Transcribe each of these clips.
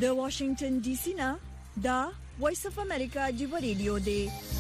د واشنگټن ډي سي نه دا وایس اف امریکا جیو ریډیو دی.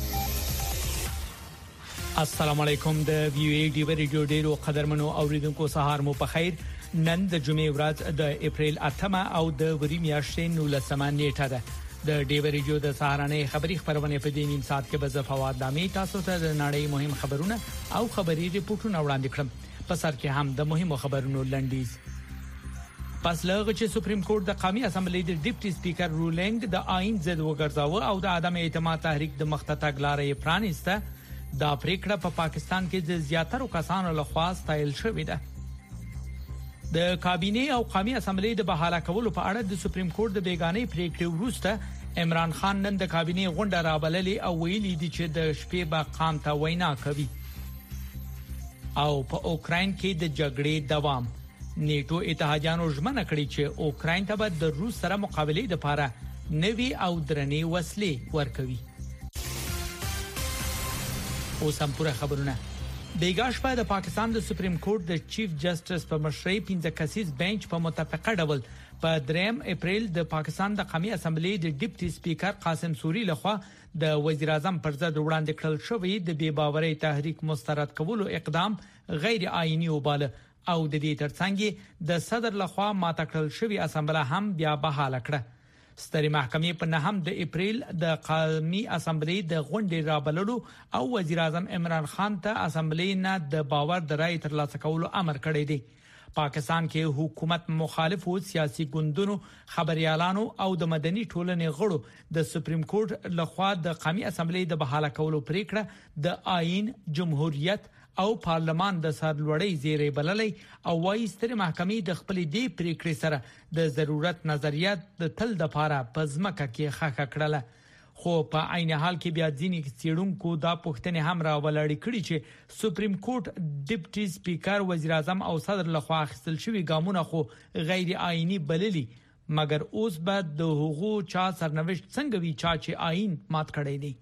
السلام علیکم. د وی ای ډی ریډیو ډیرو قدرمنو اوریدونکو سهار مو په خیر. نن د جمعې ورځ د اپریل 8 او د وری میاشتې 19 نیټه ده. د ډیو ریډیو د سهارنې خبری خبرونه په دې نیم ساعت کې به ز فواد نامې تاسو ته د نړۍ مهم خبرونه او خبري ریپورتونه وړاندې کړم. په سر کې هم د مهمو خبرونو لنډیز. پس لغه چې سپریم کورټ د قومي اسمبلی د ډیپټي سپیکر رولینګ د آئین ضد وګرځاوه او د عدم اعتماد تحریک د مخته تګلارې پرانیسته، دا پریکړه په پاکستان کې د زیاترو کسانو لخوا ستایل شوې ده. د کابینه او قومي اسمبلی د بحاله کولو په اړه د سپریم کورټ د بیګانې پریکړې وروسته عمران خان نن د کابینه غونډه رابللې او ویلي دي چې د شپې به قام ته وینا کوي. او په اوکراین کې د جګړې دوام. نیټو اتحادیانو ژمنه کړې چې اوکراین ته به د روس سره مقابله لپاره نوي او درنې وسلې ورکوي. اوس هم پوره خبرونه. بیګاش په د پاکستان د سپریم کورټ د چیف جسټس په مشرۍ 15 کسیز بنچ په متفقه ډول په 3 اپریل د پاکستان د قومي اسمبلی د ډیپټي سپیکر قاسم سوري لخوا د وزیر اعظم پر ضد وړاندې کړل شوی د بې باورۍ تحریک مسترد کولو اقدام غیر آئینی وباله او د دې ترڅنګ د صدر لخوا ماته کړل شوی اسمبلی هم بیا بحاله کړه. ستري محکمې په 9 د اپریل د قومي اسمبلی د غونډې رابللو او وزیر اعظم عمران خان ته اسمبلی نه د باور د رائے ترلاسه کولو امر کړی دی. پاکستان کې حکومت مخالفو سیاسي ګوندونو، خبريالانو او د مدني ټولنې غړو د سپریم کورټ لخوا د قومي اسمبلی د بحاله کولو پریکړه د آئین، جمهوریت او پارلمان د سرلوړۍ زیری بللې او وايي ستري محکمې د خپل دې پریکړې سره د ضرورت نظریات د تل د پاره پزماکه کې خخه کړله. خو په عین حال کې بیا ځینې څېړونکو دا پوښتنه هم راولړې کړې چې سپریم کورټ ډیپټي سپیکر، وزیر اعظم او صدر لخوا اخیستل شوی ګامونه خو غیر آئینی بللي، مګر اوس به د حقوقو چا سرنوشت څنګه وی چا چې آئین مات کړی دی.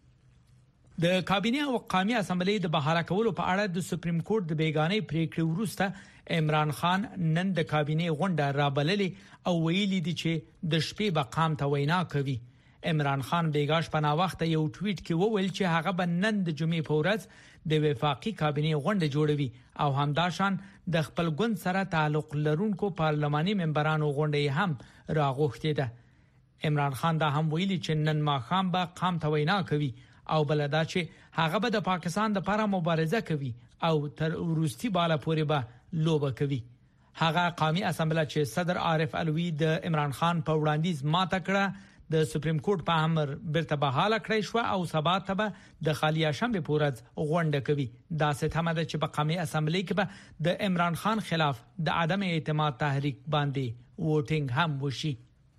د کابینه او قومي اسمبلی د بحاله کولو په اړه د سپریم کورټ د بیګانې پریکړې وروسته عمران خان نن د کابینه غونډه رابللې او ویلي دي چې د شپې به قام ته وینا کوي. عمران خان بیګاش په نا وخت یو ټویټ کې وویل چې هغه به نن د جمعې په ورځ د وفاقي کابینه غونډه جوړوي او همداشان د خپل ګوند سره تعلق لرونکو پارلماني ممبرانو غونډه هم راغوښتې ده. عمران خان دا هم ویلي چې نن ماښام به قام ته وینا کوي او بلدا چې هغه به د پاکستان لپاره مبارزه کوي او تر وروستي بالا پورې به لوبه کوي. هغه قومي اسمبلی چې صدر عارف علوي د عمران خان په وړاندیز ماته کړه د سپریم کورټ په امر برته بحاله کړی شو او سبا ته به د خالی شنبه پورز غونډه کوي. دا ستمه ده چې په قومي اسمبلی کې به د عمران خان خلاف د عدم اعتماد تحریک باندې ووټینګ هم وشي.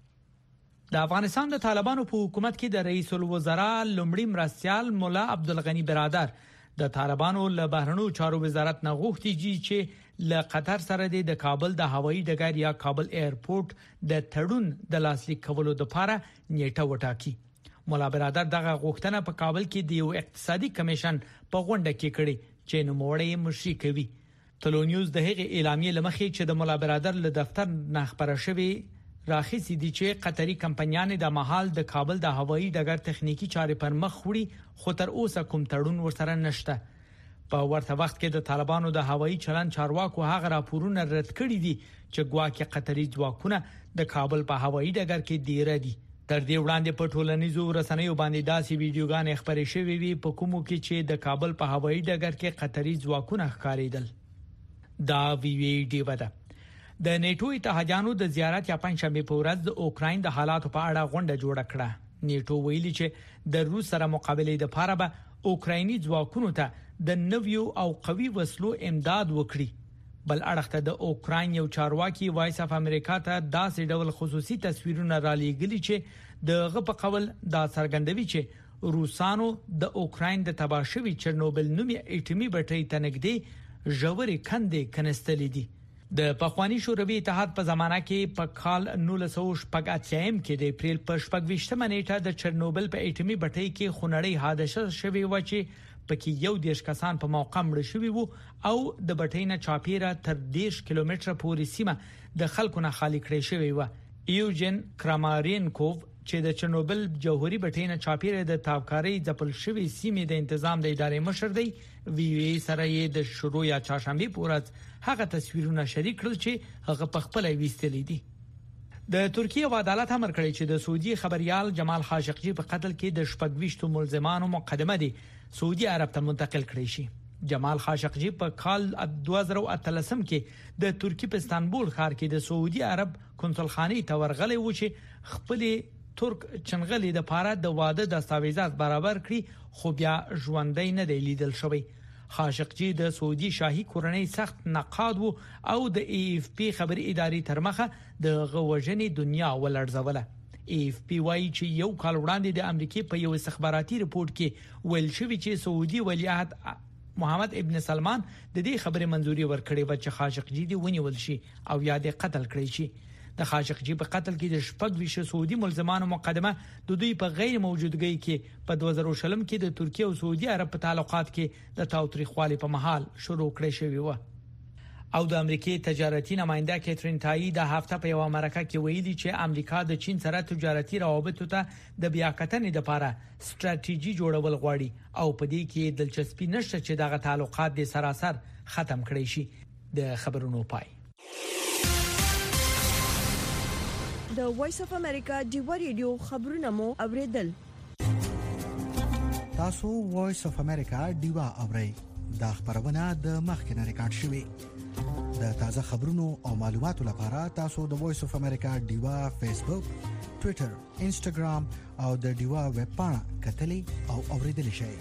د افغانستان د طالبانو په حکومت کې د رئیس الوزرا لومړي مرستيال مولا عبدالغنی برادر د طالبانو له بهرنیو چارو وزارت نه غوښتي چې له قطر سره د کابل د هوایي ډګر یا کابل ایرپورټ د تړون د لاسلیک کولو لپاره نیټه وټاکي. مولا برادر دغه غوښتنه په کابل کې د یو اقتصادي کمیشن په غونډه کې کړې چې نوموړی مشري کوي. تلو نیوز د هغې اعلامیې لمخې چې د مولا برادر له دفتر نه خبره شوې راخصي دي چې قطري کمپنیان د مهال د کابل د هوایي ډګر تخنیکی چارې پر مخ وړي، خو تر اوسه کوم تړون ورسره نشته. په ورته وخت کې د طالبانو د هوایي چلن چارواکو هغه راپورونه رد کړي دي چې ګواکې قطري ځواکونه د کابل په هوایي ډګر کې دیره دي. تر دې وړاندې په ټولنیزو رسنیو باندې داسې ویډیوګانې خبرې شوې وي په کومو کې چې د کابل په هوایي ډګر کې قطري ځواکونه ښکارېدل. دا ویډیو ده. د نیټو اتحادیانو د زیارت یا پنځشنبه په ورځ د اوکراین د حالاتو په اړه غونډه جوړه کړه. نیټو ویلي چې د روس سره مقابله لپاره به اوکرایني ځواکونو ته د نویو او قوي وسلو امداد وکړي. بل اړخته د اوکراین یو چارواکي وایس اف امریکا ته داسې ډول خصوصي تصویرونه را لېږلي چې دغه په قول دا څرګندوي چې روسانو د اوکراین د تباشوي چرنوبل نومي اټومي بټري تنګدي ژورې کندې کنستلې دي. د پخوانی شوروي اتحاد په زمانہ کې په کال 1980 کې د اپریل په 28 نیټه د چرنوبل په اټومي بټري کې خونړی حادثه شوې و چې پکې یو دیش کسان په موقع مړ شوي وو او د بټري نه چاپیره تر 10 کیلومتره پورې سیمه د خلکو نه خالی کړې شوې و. ایوجن کرامارینکوف چې د چرنوبل جوهري بټینه چاپیره د تابکاری ځپل شوی سیمې د تنظیم د ادارې مشر دی وی سره یې د شروع یا چهارشنبه پورې هغه تصویرونه شریک کړل چې هغه په خپل ویستلې دي. د ترکیه و عدالت امر کړی چې د سعودي خبريال جمال خاشقجي په قتل کې د 26 ملزمانو مقدمه دي سعودي عرب ته منتقل کړی شي. جمال خاشقجي په کال 2013 کې د ترکی په استانبول ښار کې د سعودي عرب کنسولخانه ته ورغلی و چې خپل ترک چنغلي د پاره د واده دستاویزات برابر کړي خو بیا ژوندۍ نه دی لیدل شوی. خاشقجي د سعودي شاهي کورنۍ سخت نقاد وو او د AFP خبري ادارې ترمخه د غوژنې دنیا ولړزوله. AFP وايي چې یو کال وړاندې د امریکای په یو استخباراتي رپورت کې ویل شوی چې سعودي ولیعهد محمد ابن سلمان د دې خبرې منځوري ورکړې و چې خاشقجي دی ونیول شي او یا د قتل کړی شي. د خاشقجي په قتل کې د 26 سعودي ملزمانو مقدمه د دوی په غیر موجودګۍ کې په 2020 کې د ترکیه او سعودي عرب په تعلقات کې د تاوتریخوالي په محل شروع کړی شوی و. او د امریکای تجارتي نماینده کیترین تای د هفته په یو مرکه کې ویلي چې امریکا د چین سره تجارتي روابطو ته د بیاکتنې لپاره ستراتیژي جوړول غواړي او په دې کې دلچسپي نشته چې دغه تعلقات د سراسر ختم کړي شي. د خبرونو پای. د وایس اف امریکا ډیو ریډیو خبرونه مو اوریدل. تاسو وایس اف امریکا ډیو اورئ. دا خبرونه د مخکنه ریکارډ شوې. د تازه خبرونو او معلوماتو لپاره تاسو د وایس اف امریکا ډیو فیسبوک، ټوئیټر، انسټاګرام او د ډیو ویب پاڼه کتلې او اوریدل شئ.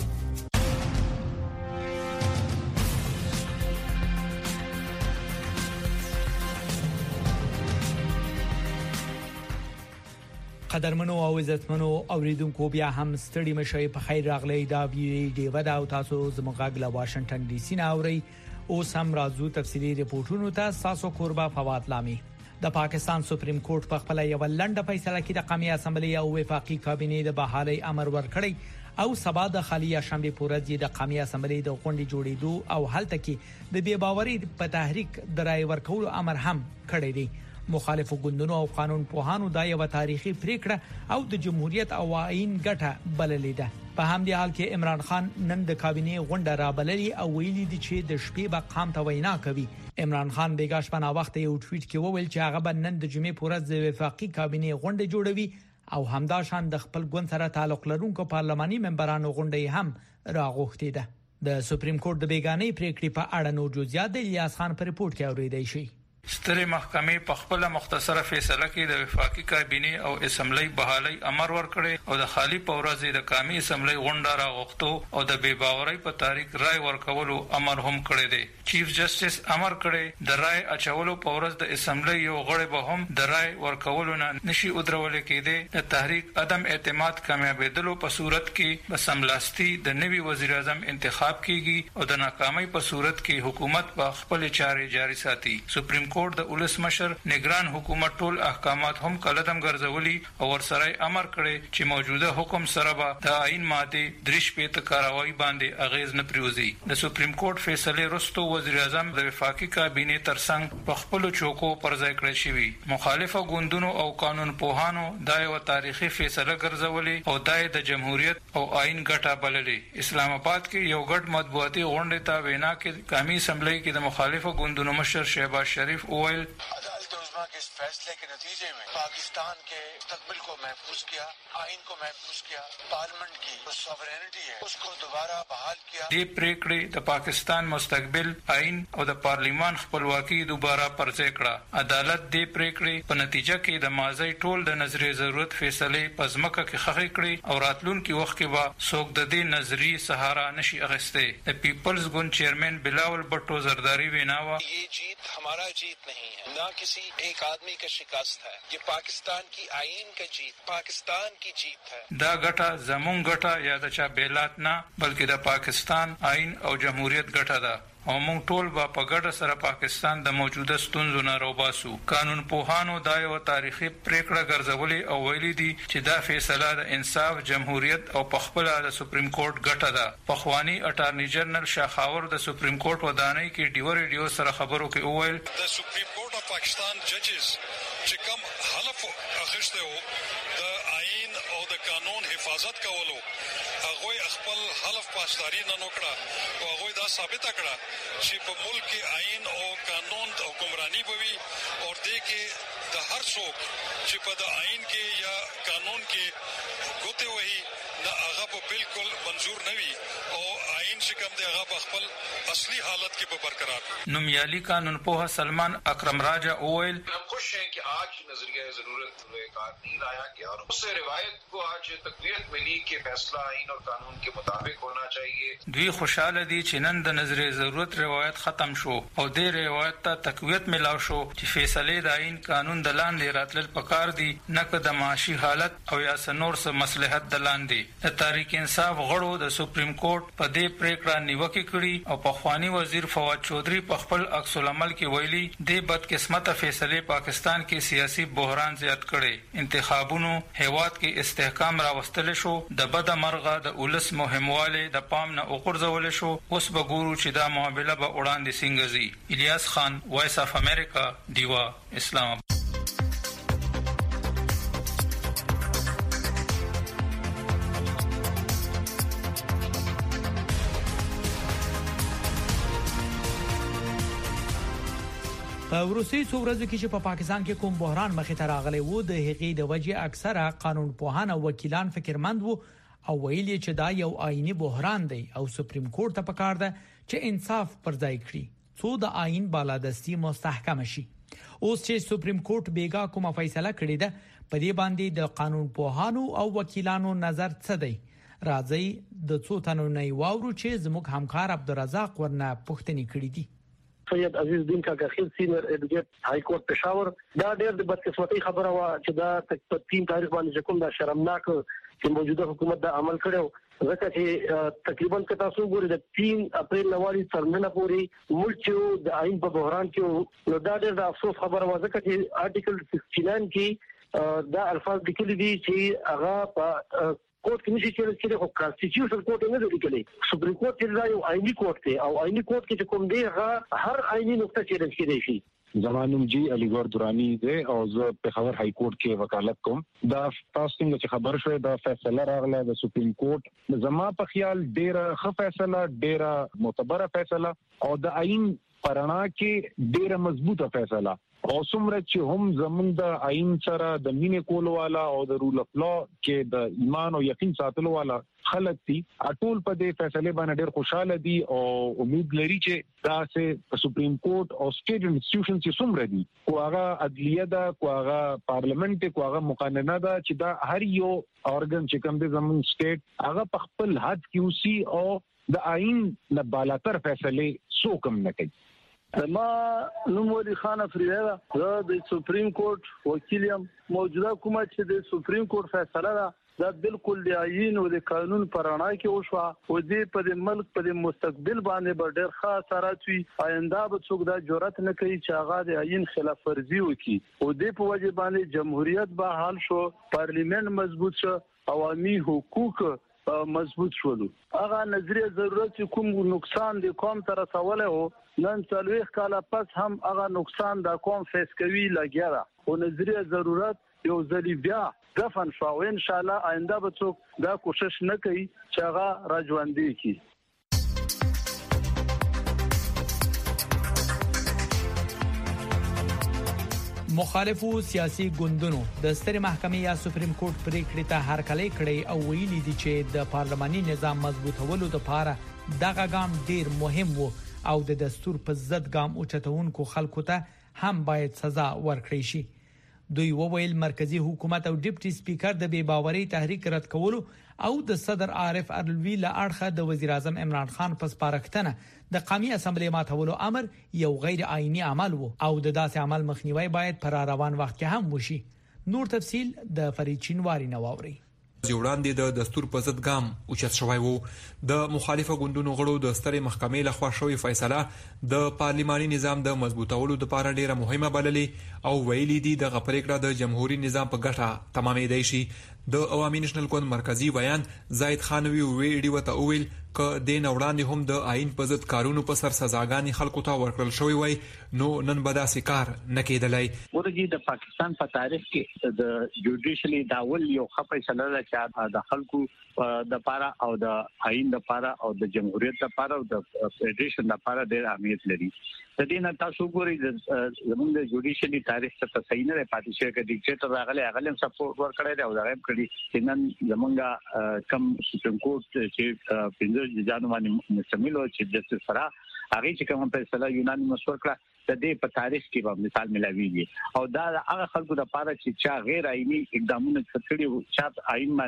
قدرمنو او عزتمنو اوریدونکو بیا هم ستړي مشي په خیر راغلی دا ویډیو دا او تاسو زموږ له واشنگټن ډي سي نه اوري. اوس هم راځو تفصيلي رپورټونو ته. تاسو قربا فواد لامي د پاکستان سپریم کورټ په خپل یو لنډه فیصله کې د قومي اسمبلی او وفاقي کابینې د بحالي امر ورکړی او سبا د خالي شنبه پورې د قومي اسمبلی د غونډې جوړېدو او حالت کې د بے باوري په تحریک درای ورکول امر هم کړی دی. مخالفو ګوندونو او قانون پوهانو دا یو تاریخي پریکړه او د جمهوریت او آئین ګټه بللې ده. په همدې حال کې عمران خان نن د کابینې غونډه را بللې او ویلي دي چې د شپې به قام ته وینا کوي. عمران خان بیګاش په نا وخت یو ټویټ کې وویل چې هغه نن د جمعې پورې د وفاقي کابینې غونډه جوړوي او همدا شان د خپل ګوند سره تعلق لرونکو پارلماني ممبرانو غونډه هم راغوښتې ده. د سپریم کورټ د بیګانې پریکړې په اړه نور جزئیات د الیاس خان په رپورت کې اوریدای شي. سترې محکمې په خپل مختصره فیصله کې د وفاقي کابینې او اسمبلی بحالي امر ورکړي او د خالی پورزې د قومي اسمبلی غونډه راغوښتو او د بے باورۍ په تاریخ رائے ورکولو امر هم کړی دی. چیف جسټس امر کړی د رائے اچولو پورز د اسمبلی یو غړي به هم د رائے ورکولو نه نشي ودرول کېدی. د تحریک عدم اعتماد کامیابیدلو په صورت کې بسملاستی د نوي وزیر اعظم انتخاب کیږي او د ناکامۍ په صورت کې حکومت په خپل چارې جاري ساتي. سپریم کورټ د ولس مشر نگران حکومت ټول احکامات هم کلدم ګرځولي او ورسره امر کړی چې موجوده حکم سره به د آئین ماده 3 کاروایی باندې اغیز نه پریوزي. د سپریم کورټ فیصله وروسته وزیر اعظم د وفاقي کابینې ترڅنګ په خپل چوکو پر ځای کړی شوی. مخالفه ګوندونو او قانون پوهانو دا یو تاریخي فیصله ګرځولي او دای د جمهوریت او آئین ګټه بللې. اسلام آباد کې یو ګډ مطبوعاتي غونډه ته وینا کې قومي اسمبلی کې د مخالفه ګوندونو مشر شهباز شریف اویل عدالت عظما کے اس فیصلے کے نتیجے میں پاکستان کے مستقبل کو محفوظ کیا، آئین کو محفوظ کیا، پارلیمنٹ کی جو سوورینٹی ہے اس کو دوبارہ بحال کیا. دې پریکړې د پاکستان مستقبل آئین او د پارلیمان خپلواکي دوباره پرځای کړه. عدالت دې پریکړې په نتیجه کې د ماضی ټول د نظریې ضرورت فیصله په ځمکه کې خخې کړې او راتلونکي وخت کې به څوک د دې نظریې سهارا نشي اخیسته. د پیپلز ګوند چیئرمین بلاول بټو زرداری ویناوه یہ جیت ہمارا جیت نہیں ہے، نہ کسی ایک آدمی کا شکست ہے، یہ پاکستان کی آئین کا جیت، پاکستان کی جیت ہے. دا ګټه زمون ګټه یا د چا بیلات نه بلکې د پاکستان آئین او جمهوریت ګټه ده او موږ ټول به په ګډه سره پاکستان د موجوده ستونزو نه راوباسو. قانون پوهانو دا یو تاریخي پریکړه ګرځولې او ویلي دي چې دا فیصله د انصاف، جمهوریت او په خپل د سپریم کورټ ګټه ده. پخوانی اټارنی جنرال شاخاور د سپریم کورټ ودانۍ کې ډیو ریډیو سره خبرو کې وویل The Supreme Court of Pakistan judges چې کوم حلف اخیسته وو د آئین او د قانون حفاظت کولو هغه خپل حلف پاسداري نه وکړه او هغه دا ثابت کړه چې په ملک کې آئین او قانون او حکمرانی بوي او دې کې د هر څوک چې په د آئین کې یا قانون کې ګوته وهي دا هغه په بالکل منظور نه وي او آئین چې کوم دی هغه په خپل اصلي حالت کې به برقرار نومیالي قانون پوه سلمان اکرم راجا اویل हम खुश हैं कि आज नजरिया जरूरत नहीं लाया गया और उससे रिवायत को आज तकवीत मिली कि फैसला आइन और कानून के मुताबिक होना चाहिए دوی خوشاله دي چې نن د نظریه ضرورت روایت ختم شو او د روایت ته تقویت ملاو شو چې فیصله د آئین قانون د لاندې راتلل پکار دي نه که د معاشي حالت او یا سنور سره مصلحت د لاندې د تحریک انصاف غړو د سپریم کورټ په دې پریکړه نیوکه کړې او په خوانی وزیر فواد چودھری په خپل عکس العمل کې ویلي د بدقسمته فیصله پاکستان کې سیاسي بحران زیات کړي انتخابونو هیواد کې استحکام راوستل شو د بد مرغه د اولس مهمواله د پام نه وګرځول شو اوس به ګورو چې دا معاملې به وړاندې څنګه ځي الیاس خان وایس اف امریکا دیوا اسلام آباد په وروستي څو ورځو کې چې په پاکستان کې کوم بحران مخې ته راغلی وو د هغې د وجې اکثره قانون پوهان او وکیلان فکرمند وو او ویل چې دا یو آئینی بحران دی او سپریم کورټ ته پکار ده چې انصاف پر ځای کړي څو د آئین بالادستي مستحکم شي اوس چې سپریم کورټ بیګا کومه فیصله کړې ده په دې باندې د قانون پوهانو او وکیلانو نظر څه دی راځي د څو تنو نه واورو چې زموږ همکار عبدالرزاق ورنه پوښتنې کړې دي سید عزیز الدین کاکا خیل سینیئر ایډوکیټ های کورټ پېښور دا ډېر د بدقسمتۍ خبره وا چې دا په 3 تاریخ باندې کوم دا شرمناک چې موجوده حکومت دا عمل کړو ځکه چې تقریبا که تاسو ګورئ د 3 اپریل نواري ترمنه پورې ملک د آئین په بحران کې نو دا ډېر د افسوس خبره وا ځکه چې آرټیکل 69 کې دا الفاظ لیکلي دي چې هغه په کوټ کې نشي چې خو کانسټیټیوشن کوټ نه دی لیکلي سپریم کورټ چې دا یو آئینی کوټ دی او آئینی کوټ کې کوم دی هر آئینی نقطه چیلنج کېدای شي زمانم جی علی ګور دورانی دی او زه په خبر های کورټ کې وکالت کوم دا تاسو څنګه خبر شوه دا فیصله راغله د سپریم کورټ زما په خیال ډیره ښه فیصله ډیره معتبره فیصله او د آئین پرانا کې ډیره مضبوطه فیصله او څومره چې هم زمونږ د آئین سره د مینې کولو والا او د رول اف لا کې د ایمان او یقین ساتلو والا خلک دي ټول په دې فیصله باندې ډېر خوشاله دي او امید لري چې دا سه سپریم کورټ او سټیټ انسټیټیوشنز چې څومره دي کوغه عدلیه ده کوغه پارلیمنت کوغه مقننه ده چې دا هر یو اورګن چې کوم د زمون سټیټ هغه په خپل حد کې اوسي او د آئین نه بالاتر فیصله څوک هم نه کوي ما نوم ولي خان افریدا د سپریم کورټ وکیل یم موجوده کومه چې د سپریم کورټ فیصله ده دا بالکل د آئین او د قانون پرانا کې وشو او دې په ملک په مستقبل باندې به ډېر ښه اثرات وي آینده به څوک دا جرأت نه کوي چې هغه د آئین خلاف ورزي وکړي او دې په وجه باندې جمهوریت به حل شو پارلیمنت مضبوط شو عوامي حقوق مضبوط شول هغه نظریه ضرورت کوم نقصان د قوم تر رسوله او نن 40 کال پس هم هغه نقصان د قوم فیس کوي لګیا او نظریه ضرورت یو ځلی بیا دفن شو او ان شاء الله آینده به څوک دا کوشش نه کوي چې هغه راځوندي کی مخالفو سیاسي ګوندونو د سترې محکمې یا سپریم کورټ پریکړې ته هرکلی کړی او ویلي دي چې د پارلماني نظام مضبوطولو لپاره دغه ګام ډیر مهم وو او د دستور په ضد ګام اوچتونکو خلکو ته هم باید سزا ورکړي شي دوی وویل مرکزی حکومت او ډیپټي سپیکر د بې باورۍ تحریک رد کولو او د صدر عارف الوی له اړخه د وزیر اعظم عمران خان په سپارښتنه د قومي اسمبلی ماتولو امر یو غیر آئینی عمل وو او د داسې عمل مخنیوي باید پر روان وخت کې هم وشي نور تفصیل د فرید چینواری نواوري وړاندې د دستور په ضد ګام اوچت شوی وو د مخالفه ګوندونو غړو د سترې محکمې لخوا شوې فیصله د پارلماني نظام د مضبوطولو لپاره ډیره مهمه بللې او ویلي دي د پریکړه د جمهوریت نظام په ګټه تمامېدای شي د عوامي نېشنل ګوند مرکزی ویان زاید خانوی ویډیو ته ویل ک د نوړاندې هم د آئین په ضد کارونو په سر سزاګانې خلکو ته ورکړل شوی وای نو نن به داسې کار نه کېدلای. ورګي د پاکستان په تاریخ کې د جوډیشلی داول یو فیصله ده چې د خلکو د پاره او د آئین د پاره او د جمهوریت د پاره او د فدریشن د پاره ډېر اهمیت لري. د دې نه تاسو ګورئ زموږ د جوډیشلی تاریخ څخه صحیح نه پاتې شي چې ډیکټیټر راغلی هغه هم سپورټ ورکړی دی او دا هم کړی چې نن زموږ کم سپریم کورټ چې 15 ججانو باندې مشتمل او چې جسټس فرا هغه چې کوم فیصله یونانیمس ورکړه د دې په تاریخ کې به مثال ملاويږي او دا هغه خلکو د پاره چې چا غیر آئینی اقدامونه کړی چې آئین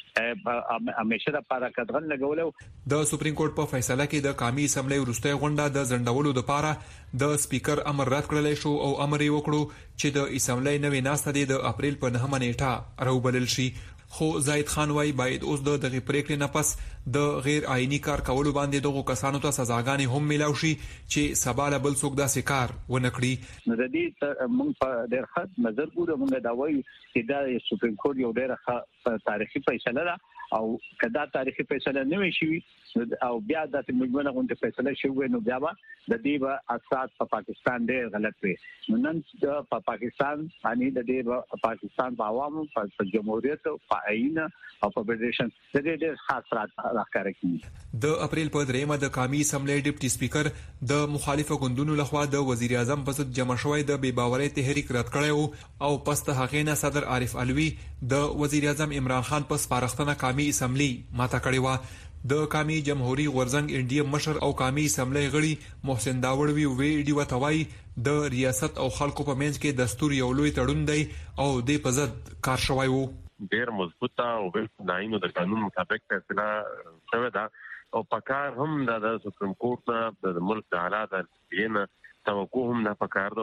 باندې همیشه د پاره کډغل لګولو. د سپریم کورټ په فیصله کې د قومي اسمبلی وروستۍ غونډه د ځنډولو لپاره د سپیکر امر رد کړل شو او امر یې وکړو چې د اسمبلی نوې ناسته د اپریل په 9 نیټه راوبلل شي. خو زاید خان وايي باید اوس د دغه پریکړې نه پس د غیر آئینی کار کولو باندې دغه کسانو ته سزاګانې هم ملاوي شي چې سبا له بل څوک داسې کار ونه کړي. د دې موږ په ډېر ښه نظر ګورو موږ دا وایو چې دا سپریم کورټ یو ډېر تاریخي فیصله ده او کدا تاریخي فیصله نه وي شي او بیا د مجموعه غونډه فیصله شوی نو بیا د دې په اساس په پاکستان ډېر غلط وي. نن د پاکستان باندې د دې پاکستان په عوامو په جمهوریت په آئین او په فدریشن د دې ډېر خاص راکاره کوي. د اپریل په 3 د قومي اسمبلی ډیپټي سپیکر د مخالفه ګوندونو لخوا د وزیر اعظم په ضد جمع شوی د بې باورۍ تحریک رد کړی او پس ته هغه نه صدر عارف علوي د وزیر اعظم عمران خان په سپارښتنه قومي اسمبلی ماته کړی و. د قومي جمهوریت غورزنګ انډیم مشر او قومي اسمبلی غړي محسن داوړوي ویډي وتوي د ریاست او خلکو په منځ کې دستور یو لوی تړون دی او د په ضد کار شوی وو. ډیر مضبوطه او بالکل داینو د قانون مطابق فیصله شوی دا او پکار هم د سپریم کورټ نه د ملک د حالات نه توقع هم نه پکار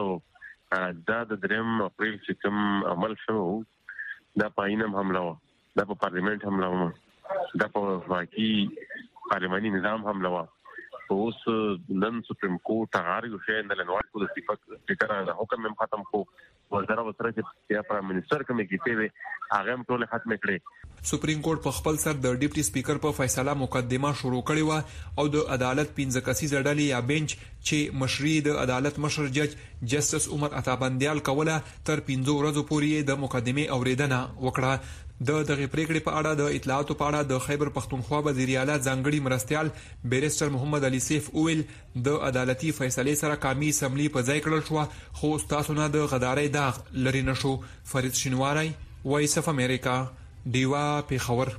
دا د 3 اپریل چې کوم عمل شو دا پاینم حمله و دا په پارلیمنت حمله و دا په واقعي پارلماني نظام حمله و. اوس نن سپریم کورټ هغه یو شی نه لنوړ کو د سپیکر د حکم هم ختم کو وزیر وسره چې پرائم منسٹر کوم کیته هغه هم ټول ختم کړي. سپریم کورټ په خپل سر د ډیپټي سپیکر په فیصله مقدمه شروع کړې و او د عدالت 15 کسیزه ډلې یا بنچ چې مشري د عدالت مشر جج جسټس عمر عطا بندیال کوله تر 15 ورځې پورې د مقدمه اوریدنه وکړه. د دغه پریکړې په اړه د اطلاعاتو په اړه د خیبر پختونخوا وزیر اعلی ځانګړي مرستيال بیرستر محمد علي سیف اویل د عدالتي فیصلې سره قومي اسمبلی په ځای کړل شو خو تاسو نه د غدارۍ داغ لري نشو. فرید شینواری وایس اف امریکا دیوا پیښور.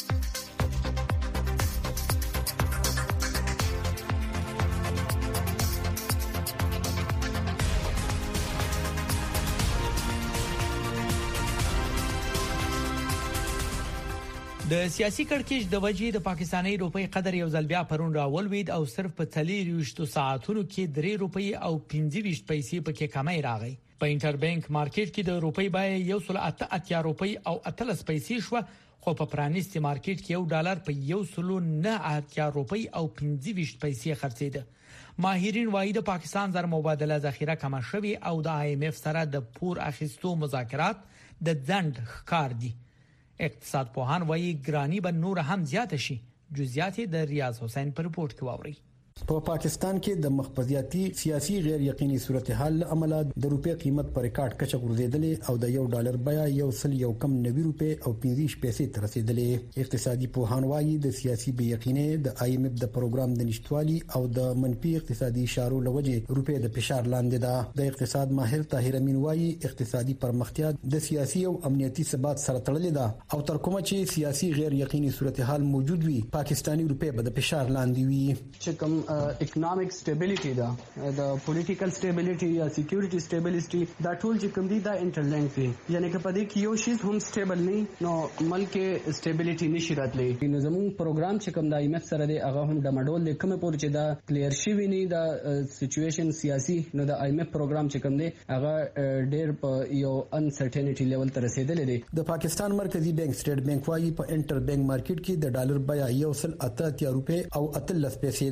د سیاسي کړکېچ د وجې د پاکستاني روپی قدر یو ځل بیا پرون راولوید او صرف په 23 ساعتونو کې 3 روپی او 25 پیسې پکې کمای راغی. په انټر بانک مارکیټ کې د روپی بیه 1.8 روپی او 13 پیسې شو خو په پرانیستي مارکیټ کې $1 په 1.9 روپی او 25 پیسې خرڅېده. ماهرین وايي د پاکستان زر مبادله ذخیره کم شوی او د IMF سره د پور اخیستو مذاکرات د ځند ښکار دي. اقتصاد پوهان وايي ګرانی به نور هم زیات شي. جزئیات د ریاض حسین پر رپورت کې واوري. په پاکستان کې د مخبزياتي سیاسي غیر یقیني صورتحال عمل د روپی قیمت پر ریکارډ کچه ورزيدلې او د $1 بیه یو کم 90 روپی او 25 پیسې تر رسیدلې. اقتصادي پوهان وايي د سیاسي بې یقیني د IMF د پروګرام د نشټوالي او د منفي اقتصادي اشارو لوجه روپی د فشار لاندې ده. د اقتصاد ماهر طاهر امین وايي اقتصادي پرمختیا د سیاسي او امنیتي ثبات سره تړلې ده او تر کومه چې سیاسي غیر یقیني صورتحال موجود وي پاکستاني روپی به د فشار لاندې وي. چې کوم اکونومیک سټیبিলিټي دا د پولیټیکل سټیبিলিټي یا سکیورټي سټیبিলিټي دا ټول چې کوم دي دا انټرلینک دي یعنی که په دې کې یو شی هم سټیبل نه نو ملک سټیبিলিټي نشي راتلی. نو زموږ پروګرام چې کوم د IMF سره دی هغه هم د مډول د کوم پور چې دا کلیر شي ویني دا سچويشن سیاسي نو د IMF پروګرام چې کوم دی هغه ډېر په یو انسرټینټی لیول ته رسیدلی دی. د پاکستان مرکزی بانک سټیټ بانک وايي په انټر بانک مارکیټ کې د $1 بیه 1.8 روپی او 13 پیسې ده خو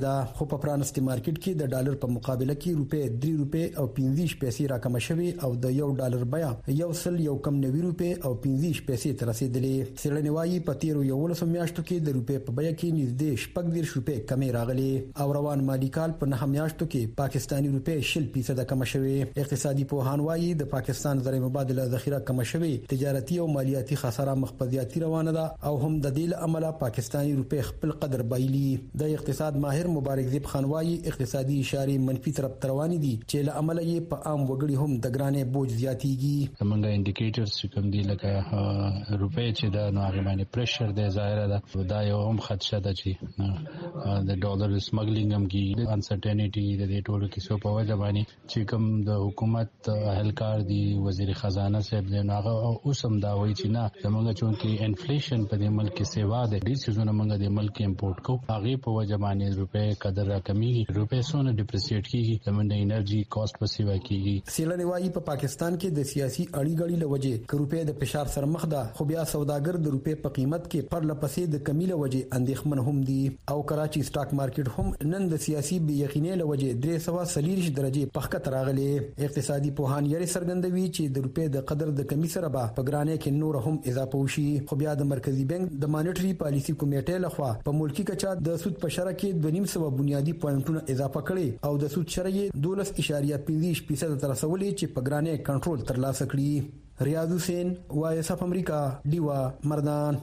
خو په پرانستي مارکیټ کې د ډالر په مقابله کې روپے 3 روپے او 15 پیسې راکم شوي او د $1 بیا $1.90 او 15 پیسې تر رسیدلې. څېړنې وايي په تیرو 11 میاشتو کې د روپے په بیا کې نږدې 14 روپے کمې راغلي او روان مالی کال په 9 میاشتو کې پاکستانی روپے 0% کم شوي. اقتصادي پوهان وايي د پاکستان زر مبادله ذخیره کم شوي، تجارتي او مالیاتي خساره مخفضیاتي روانه ده او هم د دې عمله پاکستانی روپے خپل قدر بایلي. د اقتصاد ماهر مبارک زیب خان وايي اقتصادي اشارې منفي طرف روانې دي چې له عمله یې په عام وګړي هم د ګرانې بوج زیاتېږي. زمونږ انډیکیټرز کوم دي لکه روپے چې د نوغه باندې پریشر دی ظاهر ده، دا یو هم خدشه ده چې د ډالر سمګلینګ هم کې انسرټینټی د دې ټولو کیسو په وجه باندې چې کوم د حکومت اهلکار دي وزیر خزانه صاحب دی هغه اوس هم دا وایي چې نه زمونږ چونکې انفلیشن په دې ملک کې سیوا ده، ډیر څه زمونږ د ملک امپورټ کو هغه په وجه باندې روپے قدر راکمیږي، روپے سونه ډیپریسیټ کیږي، زمونږ د انرژي کاست په سیوا کیږي. څېړنې وايي په پاکستان کې د سیاسي اړیګړې لوجه ک روپے د فشار سره مخ ده، خو بیا سوداګر د روپے په قیمت کې پر لپسې د کمی لوجه اندېښمن هم دي او کراچي سٹاک مارکیټ هم نن د سیاسي بې یقینۍ لوجه 340 درجه پخکت راغلي. اقتصادي پوهان یې څرګندوي چې د روپے د قدر د کمی سره به په ګرانۍ کې نور هم اضافه وشي. خو بیا د مرکزی بانک د مانیټري پالیسي کمیټې لخوا په ملکی کچا د سود په شرکه کې 2.5 بنیادی پوینټونه اضافه کړي او د سود شرعي 12.5% تر رسولې چې په ګرانۍ کنټرول ترلاسه کړي. ریاض حسین وایس اف امریکا دیوا مردان.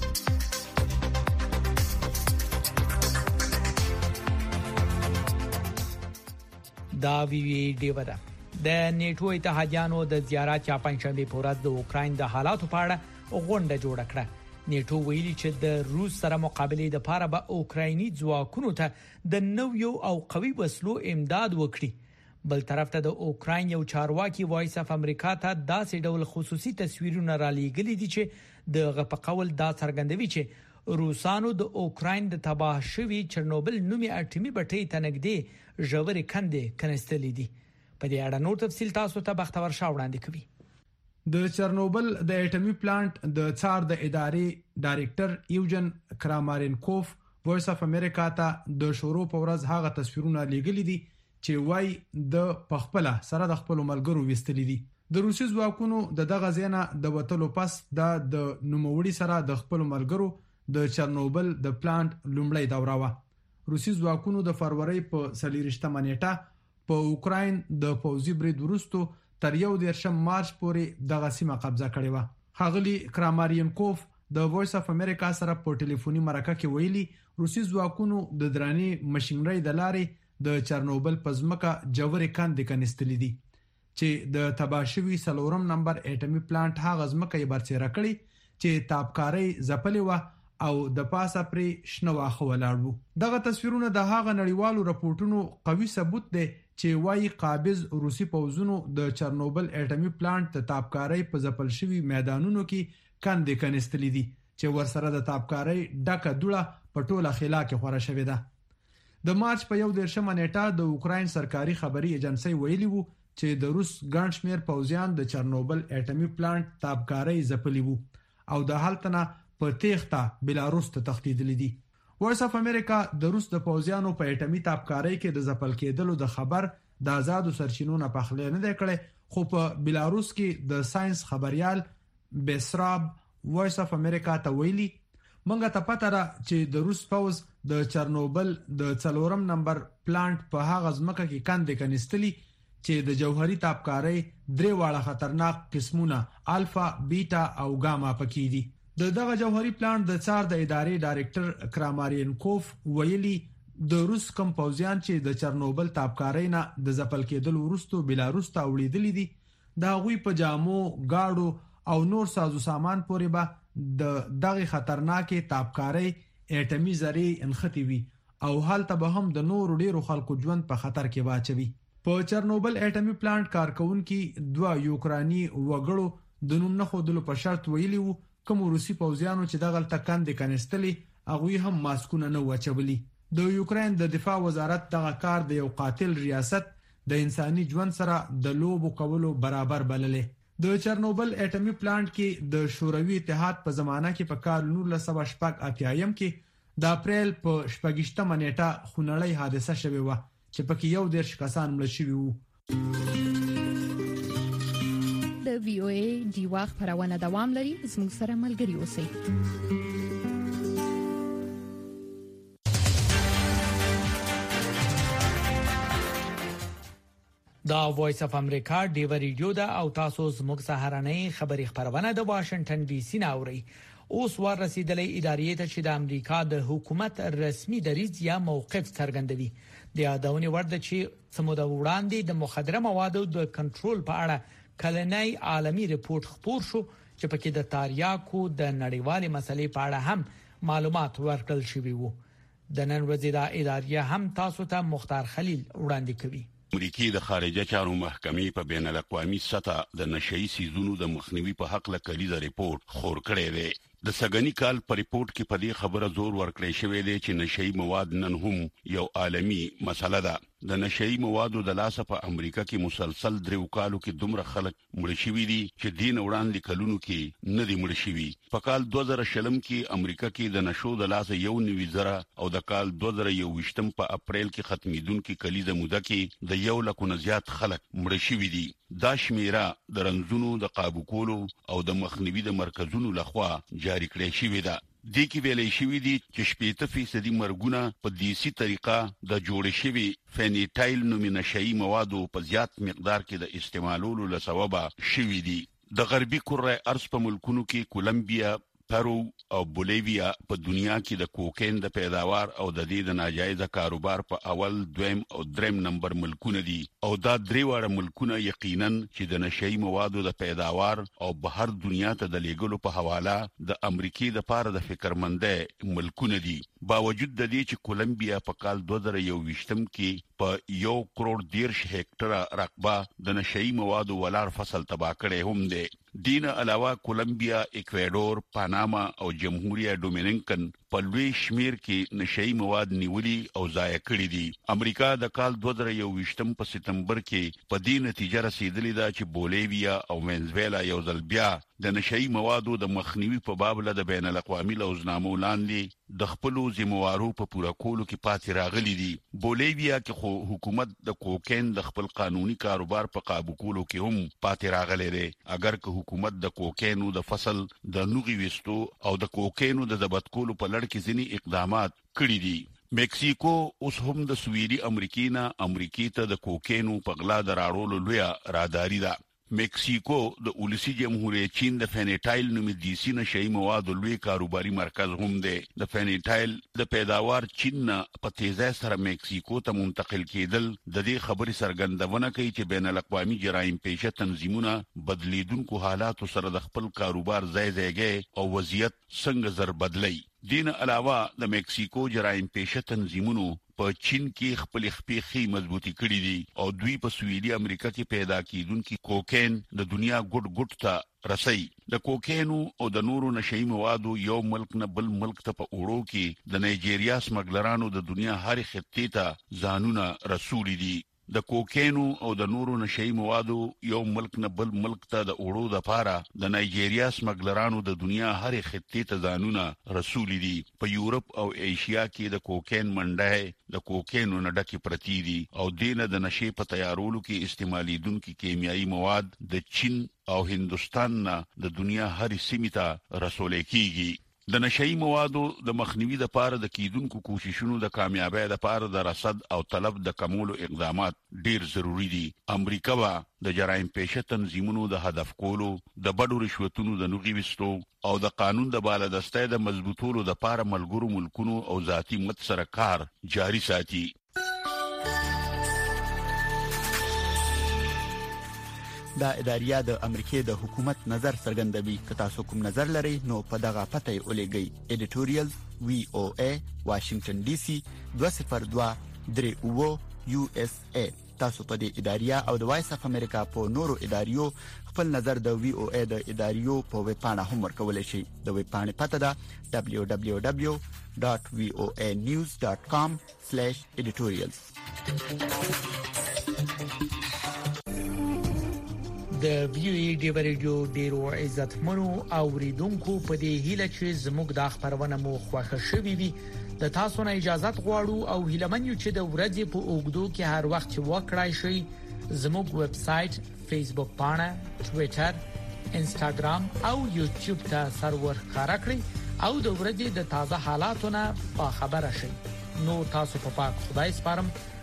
دا وی ډیو ده د نیټو اتحادیانو د زیارت یا پنځمه پورز د اوکراین د حالاتو په اړه غونډه جوړه کړه. نیټو ویلي چې د روس سره مقابله د لپاره به اوکرایني ځواکونو ته د نویو او قوي وسلو امداد وکړي. بل طرف ته د اوکراین یو چارواکي وایس اف امریکا ته داسې ډول خصوصي تصویرونه را لېږلي دي چې د غپقول دا څرګندوي چې روسانو د اوکراین د تباه شوي چرنوبل نومي اټومي بټۍ ته نږدې ژورې کندې کنستلې دي. په دې اړه نور تفصیل تاسو ته بختور شاه وړاندې کوي. د چرنوبل د اټومي پلانټ د څار د ادارې ډایریکټر یوجن کرامارینکوف وایس اف امریکا ته د شورو په ورځ هغه تصویرونه لیږلي دي چې وای د پخپله سره د خپل ملګرو وستلې دي. د روسي ځواکونو د دغه ځینه د وټلو پس د نوموړي سره د خپل ملګرو د چرنوبل د پلانټ لومړی دوره و. روسي ځواکونو د فروری په 23 نیټه په اوکراین د پوځي برید وروسته تر 11 مارچ پورې دغه سیمه قبضه کړې و. خاغلی کرامارینکوف د وایس اف امریکا سره په ټلیفوني مرکه کې ویلي روسي ځواکونو د دراني ماشينري د لارې د چرنوبل پزمکه جوړې کاندې کنيستلې دي چې د تباشوي سلورم نمبر اټومي پلانټ هغه ځمکه یې برڅېره کړې چې تابکاری زپلې و او د پاسه پرې شنو واخه ولاړ وو. دغه تصویرونه د هغه نړیوالو راپورټونو قوي ثبوت دی چې وايي قابض روسي پوځونو د چرنوبل اټومي پلانټ د تابکاری په ځپل شوی میدانونو کې کاندې کنيستلې دي چې ورسره د تابکاری ډکه دوړه په ټوله خلا کې خوره شوې ده. د مارچ په 11 نیټه د اوکراین سرکاري خبري ایجنسی ویلي وو چې د روس ګڼ شمېر پوځیان د چرنوبل اټومي پلانټ تابکاری ځپلي وو او د حالتنه په تېښته بلاروس ته تښتېدلي دي. وایس اف امریکا د روس د پوځیانو په اټومي تابکاری کې د ځپل کېدلو د خبر د آزادو سرچینو نه پخلې نه دی کړی، خو په بلاروس کې د ساينس خبريال بیسراب وایس اف امریکا ته ویلي منګه ته پته را چې د روس پوځ د چرنوبل د 4 نمبر پلانټ په هغه ځمکه کې کاندې کنيستلي چې د جوهري تابکاری درې واړه خطرناک قسمونه الفا، بیتا او ګاما پکې دي. دغه جوهري پلانټ د څار د ادارې ډایریکټر کرامارینکوف ویلي د روس کم پوځیان چې د چرنوبل تابکاری نه د ځپل کېدل وروسته بلاروس ته وړېدلي دي د هغوی په جامو، گاډو او نور سازو سامان پورې به دغه خطرناکې تابکاری اټومي ذرې انختی وي او هلته به هم د نور ډیرو خلکو ژوند په خطر کې واچوي. په چرنوبل اټومي پلانټ کارکونکي 2 یوکراني وګړو د نوم نه خودلو په شرط ویلي وو کوم روسي پوځیانو چې دغه تکاندې کنيستلې هغه هم ماسکونه نه وچولي. د یوکرين د دفاع وزارت دغه کار د یو قاتل ریاست د انساني ژوند سره د لوبو کولو برابر بللې. د چرنوبل اټومي پلانټ کې د شوروي اتحاد په زمانہ کې په کال 1988 کې د اپریل په 28مه نیټه خونړۍ حادثه شوې و چې پکې 11 کسان مړ شوي وو. د وی او ای دیوا خبرونه دوام لري. زموږ سره ملګري اوسئ. دا وایس اف امریکا ډیو ریډیو دا او تاسو زموږ سهارنۍ خبری خبرونه د واشنگټن ډي سي ناوړي. اوس ور رسیدلې ادارې ته چې د امریکا د حکومت رسمي دریځ یا موقف څرګندوي. د یادونه ورده چې سمود وړاندې د مخدره موادو د کنټرول په اړه کلنۍ عالمي رپورت خپور شو چې پکې د تاریاکو د نړیوالې مسلې په اړه هم معلومات ورکړل شوي وو. د نن ورځې د ادارې هم تاسو ته مختار خلیل وړاندې کوي. امریکای د خارجه چارو محکمې په بین الاقوامي سطح د نشئی سیزونو د مخنیوي په حق لکلیزه ریپورت خور کړی دی. د سګنی کال په ریپورت کې په دې خبره زور ورکړی شوی دی چې نشئی مواد نن هم یو عالمي مسله ده. د نشئی موادو د لاسه په امریکا کې مسلسل درو کالو کې دومره خلک مړ شوي دي چې دین وړاندې کلونو کې نه دي مړ شوي. په کال 2000 کې امریکا کې د نشو د لاسه 1.9 او د کال 2021 په اپریل کې ختمیدونکو کلیزه موده کې د 1 لک نه زیات خلک مړ شوي دي. دا شمیره د رنځونو د قابو کولو او د مخنیوي د مرکزونو لخوا جاری کړی شوی ده. دې کې ویلې شوې دي چې 80% مرګونه په دیسي طریقه د جوړ شوی فینیټایل نومي نشئی موادو په زیات مقدار کې د استعمالولو له سببه شوی دي. د غربي کره ارض په ملکونو کې کولمبیا، پرو او بولیویا په دنیا کې د کوکین د پیداوار او د دې د ناجایز کاروبار په اول، دویم او دریم نمبر ملکونه دي او دا درې وړ ملکونه یقینا چې د نشئی موادو د پیداوار او بهر دنیا ته د لیګلو په حواله د امریکای د پاره د فکرمنده ملکونه دي. باوجود د دې چې کولمبیا په کال 2021 کې په 1 کروڑ 10 هکټره رقبه د نشئی موادو ولار فصل تباہ کړي هم دي. دین علاوه کولمبیا، اکوادور، پاناما او جمهوریت ډومینیکن په لوی شمیر کې نشئی مواد نیولي او ضایع کړي دي. امریکا د کال 2021 په سپتمبر کې په دې نتیجه رسیدلې ده چې بولیویا او وینزویلا یو ځل بیا د نشئی موادو د مخنیوي په باب له بین الاقوامي لوزنامو لاندې د خپل ذمہوارو په پوره کولو کې پاتې راغلي دي. بولیویا کې خو حکومت د کوکین د خپل قانوني کاروبار په قابو کولو کې هم پاتې راغلي دي، اگر که حکومت د کوکینو د فصل د نوغي وستو او د کوکینو د ضبط کولو په لړ کې ځینی اقدامات کړی دي. میکسیکو اوس هم د سویلي امریکا ته د کوکینو په غلا دراړولو لوی راداري ده. میکسیکو د ولسی جمهوریت چین د فینیټایل نومي دیسي نشئی موادو لوی کاروباري مرکز هم دی. د فینیټایل د پیداوار چین په تیزه سره میکسیکو ته منتقل کېدل د دې خبرې څرګندونه کوي چې بین الاقوامي جرایم پیشه تنظیمونه بدلیدونکو حالاتو سره د خپل کاروبار ځای او وضعیت څنګه زر بدلی. دین علاوه د میکسیکو جرایم پیشه تنظیمونو په چین کې خپل خپېخي مضبوطی کړې دي او دوی په سویلي امریکا کې پیدا کیدونکو کوکین د دنیا ګډ ته رسي. د کوکینو او د نورو نشئی موادو یو ملک نه بل ملک ته په اوړو کې د نایجیریا سمګلرانو د دنیا هر خطې ته ځانونه رسول دي. د کوکینو او د نورو نشئی موادو یو ملک نه بل ملک ته د اوړو د پاره د نایجیریا سمګلرانو د دنیا هر خطې ته ځانونه رسول دي. په یورپ او ایشیا کې د کوکین منډه د کوکینو نه ډکه پرتی دي او دینه د نشي په تیارولو کې استعمالیدونکو کیمیاوي مواد د چین او هندستان نه د دنیا هر سیمه ته رسول کیږي. د نشئی موادو د مخنیوي د پاره د کیدونکو کوششونو د کامیابی د پاره د رصد او طلب د کمولو اقدامات ډیر ضروری دي. امریکا وا د جرایم پیشه تنظیمونو د هدف کولو، د بډو رشوتونو د نوغي وستو او د قانون د بالادستۍ د مضبوطولو د پاره ملګرو ملکونو او ذاتی مت سره کار جاری ساتي. دا اداریا د امریکای د حکومت نظر څرګندوي. که تاسو کوم نظر لرئ نو په دغه پته ولېږئ. editorials VOA Washington DC 202-30 USA. تاسو په دې اداریا او د وایس اف امریکا په نورو اداریو خپل نظر د VOA د اداریو په ویب پاڼه هم ورکولای شئ. د ویب پاڼې پته ده www.voanews.com/editorials. د ویو ډیو ریډیو ډیرو عزتمنو اوریدونکو په دې هیله چې زموږ د خبرونه مو خوښ شوي وي د تاسو نه اجازه غواړو او هیلمن یو چې د ورځې په اوګدو کې هر وخت وکړای شي زموږ ویب سټ، فیسبوک پاڼه، ټوئیټر، انستګرام او یوټیوب ته سرور ښکارا کړئ او د ورځې د تازه حالاتو نه خبر شئ. نو تاسو په پاک خدای سپارم